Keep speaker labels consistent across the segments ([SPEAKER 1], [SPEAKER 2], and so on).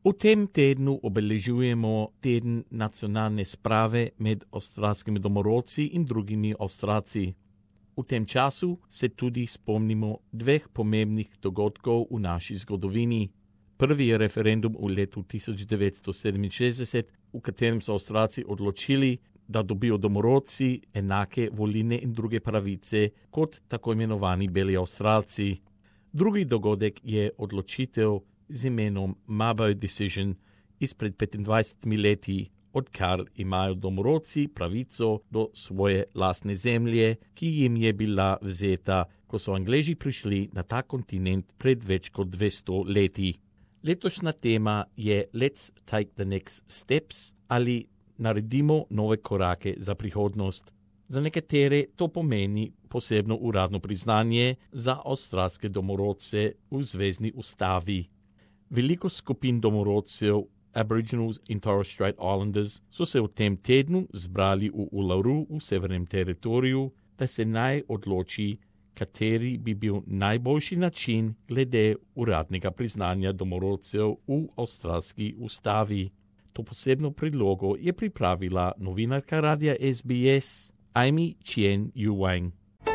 [SPEAKER 1] V tem tednu obeležujemo teden nacionalne sprave med avstralskimi domorodci in drugimi Avstralci. V tem času se tudi spomnimo dveh pomembnih dogodkov v naši zgodovini. Prvi je referendum v letu 1967, v katerem so Avstralci odločili, da dobijo domorodci enake volilne in druge pravice kot tako imenovani beli Avstralci. Drugi dogodek je odločitev z imenom Mabo Decision izpred 25 leti, odkar imajo domorodci pravico do svoje lastne zemlje, ki jim je bila vzeta, ko so Angleži prišli na ta kontinent pred več kot 200 leti. Letošnja tema je Let's take the next steps ali naredimo nove korake za prihodnost. Za nekatere to pomeni posebno uradno priznanje za avstralske domorodce v zvezni ustavi. Veliko skupin domorodcev Aboriginals in Torres Strait Islanders so se v tem tednu zbrali v Uluru v Severnem teritoriju, da se naj odloči, kateri bi bil najboljši način glede uradnega priznanja domorodcev v avstralski ustavi. To posebno predlogo je pripravila novinarka radia SBS Amy Chien Yu-Wang.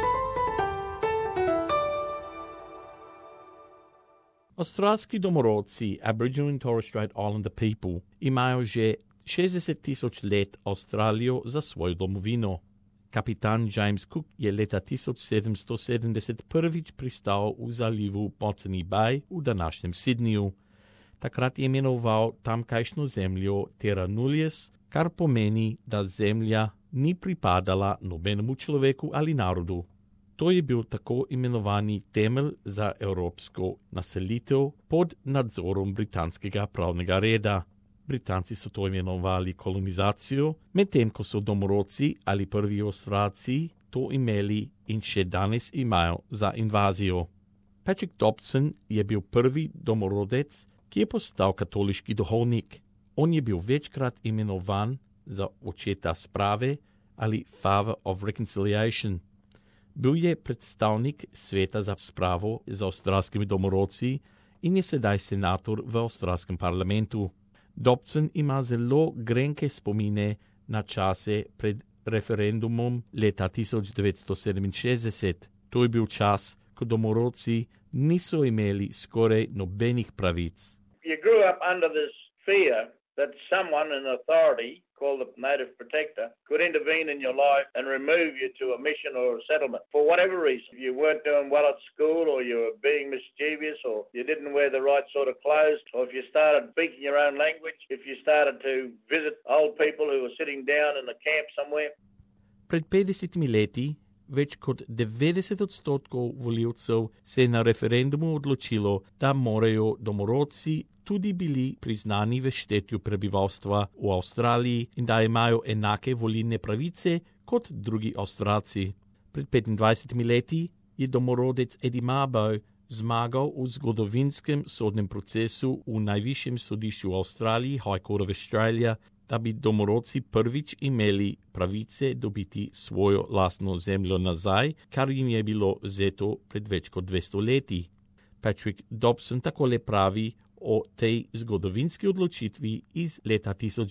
[SPEAKER 1] Avstralski domorodci Aboriginal in Torres Strait Islander people imajo že 60,000 let Avstralijo za svojo domovino. Kapitan James Cook je leta 1770 prvič pristal v zalivu Botany Bay v današnjem Sydneyju. Takrat je imenoval tamkajšnjo zemljo Terra Nullius, kar pomeni, da zemlja ni pripadala nobenemu človeku ali narodu. To je bil tako imenovani temelj za evropsko naselitev pod nadzorom britanskega pravnega reda. Britanci so to imenovali kolonizacijo, medtem ko so domorodci ali prvi Avstralci to imeli in še danes imajo za invazijo. Patrick Dobson je bil prvi domorodec, ki je postal katoliški duhovnik. On je bil večkrat imenovan za očeta sprave ali Father of Reconciliation. Bil je predstavnik sveta za spravo z avstralskimi domorodci in je sedaj senator v avstralskem parlamentu. Dobson ima zelo grenke spomine na čase pred referendumom leta 1967. To je bil čas, ko domorodci niso imeli skoraj nobenih pravic.
[SPEAKER 2] You grew up under this fear that someone in authority, called the Native Protector, could intervene in your life and remove you to a mission or a settlement for whatever reason. If you weren't doing well at school, or you were being mischievous, or you didn't wear the right sort of clothes, or if you started speaking your own language, if you started to visit old people who were sitting down in a camp somewhere.
[SPEAKER 1] Pred 50 leti več kot 90% voljivcev se je na referendumu odločilo, da morajo domorodci tudi bili priznani v štetju prebivalstva v Avstraliji in da imajo enake volilne pravice kot drugi Avstralci. Pred 25 leti je domorodec Eddie Mabo zmagal v zgodovinskem sodnem procesu v najvišjem sodišču v Avstraliji, High Court of Australia, da bi domorodci prvič imeli pravice dobiti svojo lastno zemljo nazaj, kar jim je bilo vzeto pred več kot 200 leti. Patrick Dobson takole pravi o tej zgodovinski odločitvi iz leta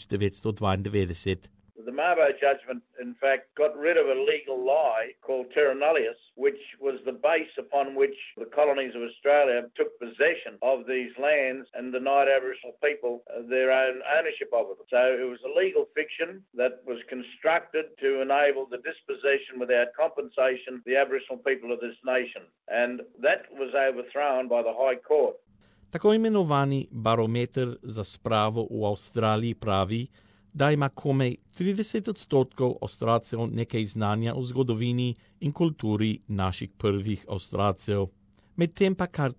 [SPEAKER 1] 1992.
[SPEAKER 2] The Mabo judgment, in fact, got rid of a legal lie called terra nullius, which was the base upon which the colonies of Australia took possession of these lands and denied Aboriginal people their own ownership of them. So it was a legal fiction that was constructed to enable the dispossession without compensation of the Aboriginal people of this nation. And that was overthrown by the High Court.
[SPEAKER 1] Tako imenovani barometer za spravo v Avstraliji pravi, da ima komaj 30% Avstralcev nekaj znanja o zgodovini in kulturi naših prvih Avstralcev. Medtem pa kar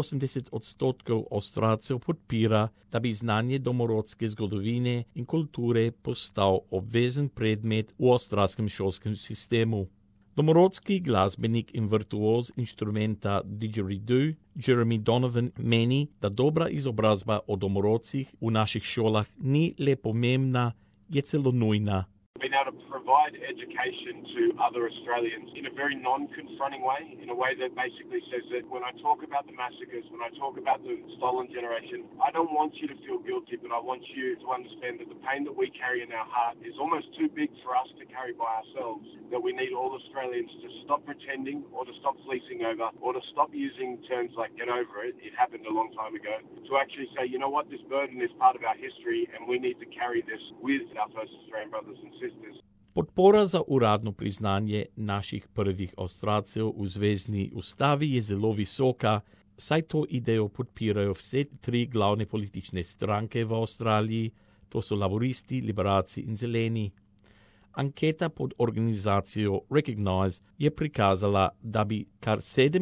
[SPEAKER 1] 83% Avstralcev podpira, da bi znanje domorodske zgodovine in kulture postal obvezen predmet v avstralskem šolskem sistemu. Domorodski glasbenik in virtuoz inštrumenta didgeridoo Jeremy Donovan meni, da dobra izobrazba o domorodcih v naših šolah ni le pomembna, je celo nujna.
[SPEAKER 3] been able to provide education to other Australians in a very non-confronting way, in a way that basically says that when I talk about the massacres, when I talk about the stolen generation, I don't want you to feel guilty, but I want you to understand that the pain that we carry in our heart is almost too big for us to carry by ourselves, that we need all Australians to stop pretending or to stop fleecing over or to stop using terms like get over it, it happened a long time ago, to actually say, you know what, this burden is part of our history and we need to carry this with our first Australian brothers and sisters.
[SPEAKER 1] Podpora za uradno priznanje naših prvih Avstralcev v zvezni ustavi je zelo visoka, saj to idejo podpirajo vse tri glavne politične stranke v Avstraliji, to so laboristi, liberalci in zeleni. Anketa pod organizacijo Recognize je prikazala, da bi kar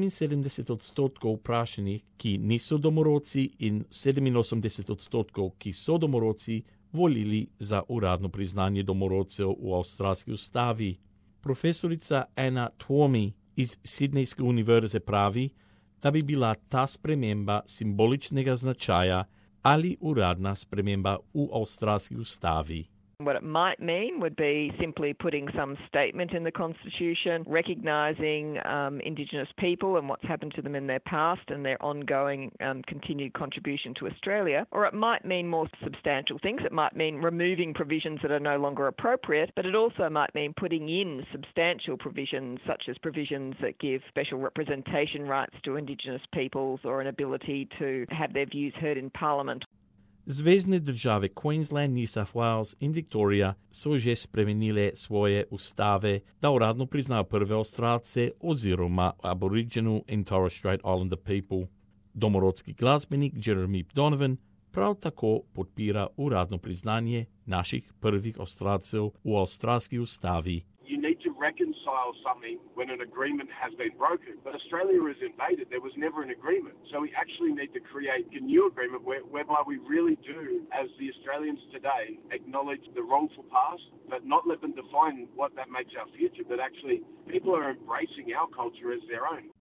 [SPEAKER 1] 77% vprašanih, ki niso domorodci, in 87%, ki so domorodci, volili za uradno priznanje domorodcev v avstralski ustavi. Profesorica Anna Twomey iz Sydneyske univerze pravi, da bi bila ta sprememba simboličnega značaja ali uradna sprememba v avstralski ustavi.
[SPEAKER 4] What it might mean would be simply putting some statement in the Constitution, recognising Indigenous people and what's happened to them in their past and their ongoing continued contribution to Australia. Or it might mean more substantial things. It might mean removing provisions that are no longer appropriate, but it also might mean putting in substantial provisions, such as provisions that give special representation rights to Indigenous peoples or an ability to have their views heard in Parliament.
[SPEAKER 1] Zvezne države Queensland, New South Wales in Victoria so že spremenile svoje ustave, da uradno priznajo prve Avstralce oziroma Aboriginal in Torres Strait Islander people. Domorodski glasbenik Jeremy Donovan prav tako podpira uradno priznanje naših prvih Avstralcev v avstralski ustavi.
[SPEAKER 3] You need to reconcile something when an agreement has been broken. But Australia is invaded. There was never an agreement. So we actually need to create a new agreement whereby we really do, as the Australians today, acknowledge the wrongful past, but not let them define what that makes our future, but actually people are embracing our culture as their own.